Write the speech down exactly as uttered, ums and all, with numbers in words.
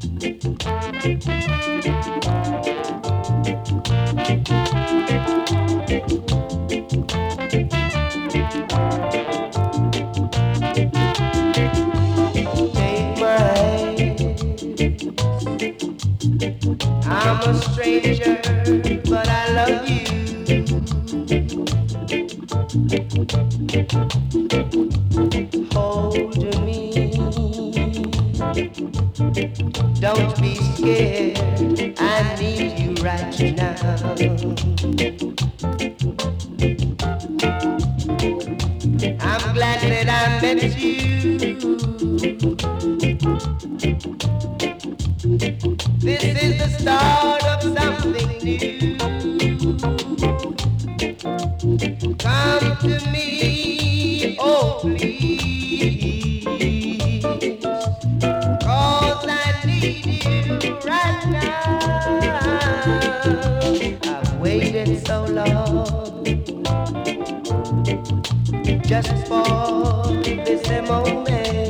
Take my hand. I'm a stranger, but I love you. Hold me. Don't be scared. I need you right now. I'm glad that I met you. This is the start of something new. Come to me, oh please, 'cause I need you right now. I've waited so long just for this moment.